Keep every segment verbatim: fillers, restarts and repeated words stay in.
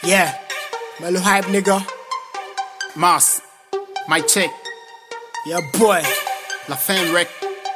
Yeah, Melo Hype nigga. Mars, my check. Yeah boy. La Fame Rec.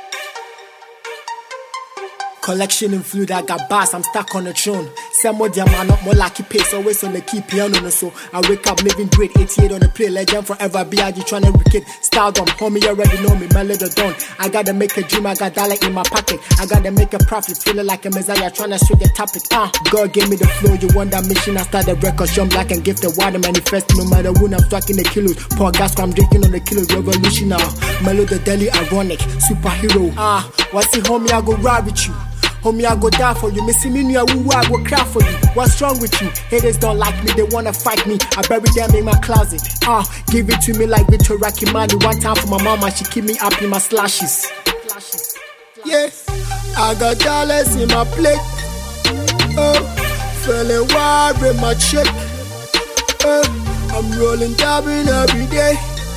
Collection in fluid, I got bass, I'm stuck on the throne. Some more diamond, not more lucky pace, always on the key piano. No, so I wake up living great, eighty-eight on the play, legend forever. B I G trying to wicked, style dumb, homie, you already know me, Melo the Don. I gotta make a dream, I got dollar in my pocket. I gotta make a profit, feeling like a messiah, trying to switch the topic. Ah, uh, God gave me the flow, you want that mission, I start the record, show black and gift the water manifest. No matter when I'm striking the kilos, pour gas, I'm drinking on the kilos, revolutionary. Melo the Delhi, ironic, superhero. Ah, uh, what's it, homie, I go ride with you. Homie, I go die for you. Missing me, I will I go cry for you. What's wrong with you? Haters don't like me, they wanna fight me. I bury them in my closet. Ah, uh, give it to me like Victor Rakimani. One time for my mama, she keep me up in my slashes. Yeah, I got dollars in my plate. Oh, feeling wild in my check. Oh, I'm rolling dabbing every day.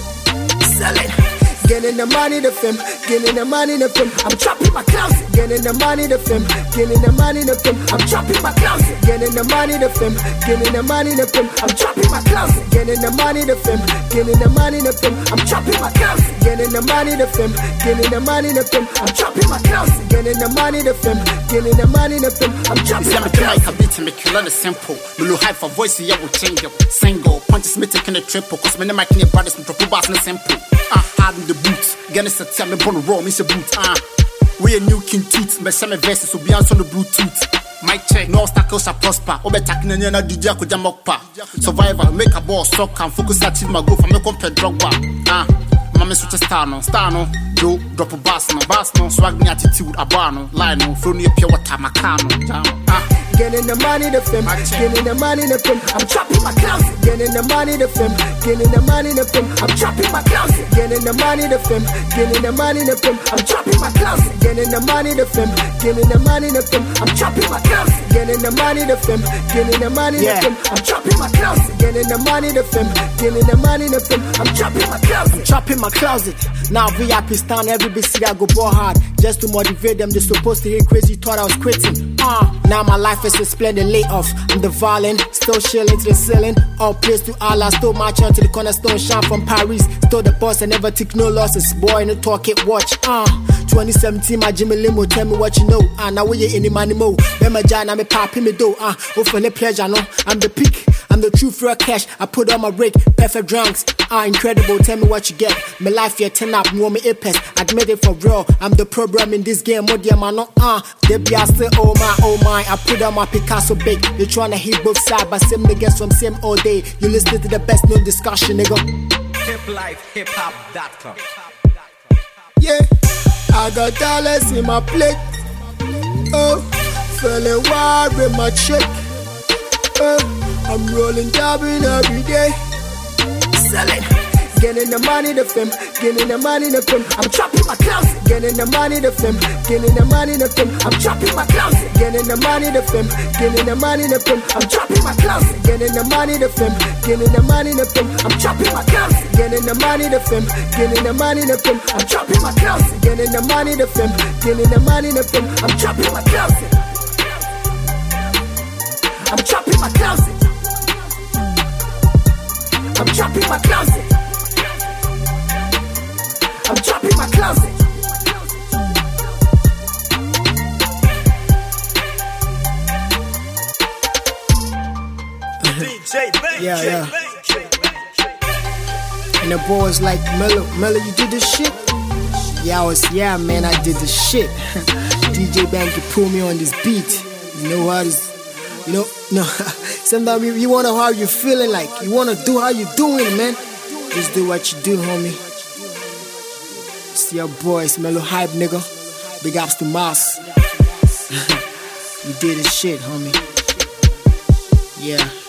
Selling. Getting the money, the film, getting the money, the film. I'm trapping my closet. Getting the money, the film, getting the money, the film. I'm trapping my closet. Getting the money, the film, getting the money, the film. I'm trapping my closet. Getting the money, the film, getting the money, the film. I'm trapping my closet. Getting the money, the film, getting the money, the film. I'm trapping my closet. Getting the money, the film, getting the money, the film. I'm trapping my closet. I'm beating me, killing the simple. Melo Hype for voice, yeah, will change up. Single, punches me taking a triple. Cause me, my king brothers, me drop a bass in the simple. Ah, hard in the boots. Get a tell me born raw, miss a boot. Ah, we a new king tooth. Me some verses so be on the Bluetooth. My check, no obstacles shall prosper. Obe taking any other D J could jam up. Survivor, make a ball, stock and focus at my growth. I'm a compare drug bar. Ah, mama switch a star no, star no. Do drop a bass no, bass no. Swag me attitude, a bar no, line no. Flow me a pure water, macano. Ah. Getting the money, the film, getting the money, the film. I'm trapping my closet. Getting the money, the film, getting the money, the film. I'm trapping my closet. Getting the money, the film, getting the money, the film. I'm trapping my closet. Getting the money, the film, getting the money, the film. I'm trapping my closet. Getting the money, the film, getting the money, the film. I'm trapping my closet. Getting the money, the film, getting the money, the film. I'm trapping my closet. Trapping my closet. Now V I P stand every B C I go ball hard just to motivate them. They supposed to hear crazy, thought I was quitting. Ah, uh, now my life is a splendid layoff. I'm the violin, still chilling to the ceiling. All praise to Allah, still marching to the cornerstone. Shine from Paris, still the boss. I never take no losses. Boy, no talk it, watch. Ah, uh, twenty seventeen, my Jimmy Limo. Tell me what you know. Ah, uh, now we ain't any money more. Then my John, I'm a papi me do. Ah, oh for the pleasure, no. I'm the peak. I'm the true for cash. I put on my rig, perfect drunks. Ah, incredible. Tell me what you get. My life here turn up, more me apes. Admit it for real. I'm the program in this game. More dear man, no. Ah, they be I still oh my, oh my. I put on my Picasso big. You tryna hit both sides, but same niggas from same all day. You listen to the best, no discussion, nigga. hip life hip hop dot com. Yeah, I got dollars in my plate. Oh, feeling wild with my check. Oh. I'm rolling dabbing every day. Selling. Getting the money, the film, getting the money, the film. I'm trapping my closet. Getting the money, the film, getting the money, the film. I'm trapping my closet. Getting the money, the film, getting the money, the film. I'm trapping my closet. Getting the money, the film, getting the money, the film. I'm trapping my closet. Getting the money, the film, getting the money, the film. I'm trapping my closet. Getting the money, the film, getting the money, the film. I'm trapping my closet. I'm trapping my closet. I'm trapping my closet. I'm trapping my closet. D J Bank. Yeah, yeah. And the boys like, Melo, Melo, you did this shit? Yeah, I was, yeah, man, I did this shit. D J Bank, you pull me on this beat. You know what is, you know, no. Sometimes you, you wanna know how you feeling like. You wanna do how you doing, man. Just do what you do, homie. It's your boys, Melo Hype, nigga. Big ups to Mars. You did this shit, homie. Yeah.